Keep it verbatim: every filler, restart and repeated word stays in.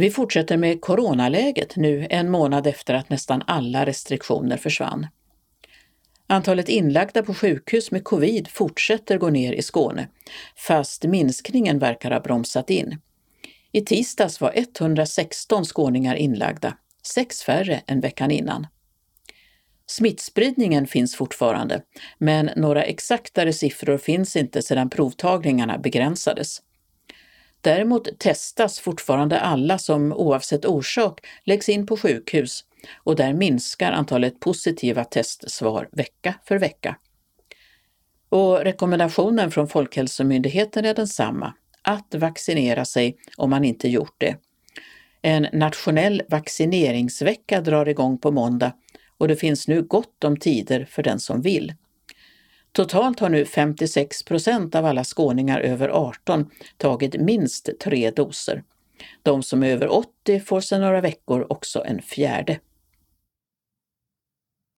Vi fortsätter med coronaläget nu en månad efter att nästan alla restriktioner försvann. Antalet inlagda på sjukhus med covid fortsätter gå ner i Skåne, fast minskningen verkar ha bromsat in. I tisdags var etthundrasexton skåningar inlagda, sex färre än veckan innan. Smittspridningen finns fortfarande, men några exaktare siffror finns inte sedan provtagningarna begränsades. Däremot testas fortfarande alla som oavsett orsak läggs in på sjukhus och där minskar antalet positiva testsvar vecka för vecka. Och rekommendationen från Folkhälsomyndigheten är densamma, att vaccinera sig om man inte gjort det. En nationell vaccineringsvecka drar igång på måndag och det finns nu gott om tider för den som vill. Totalt har nu femtiosex procent av alla skåningar över arton tagit minst tre doser. De som är över åttio får sedan några veckor också en fjärde.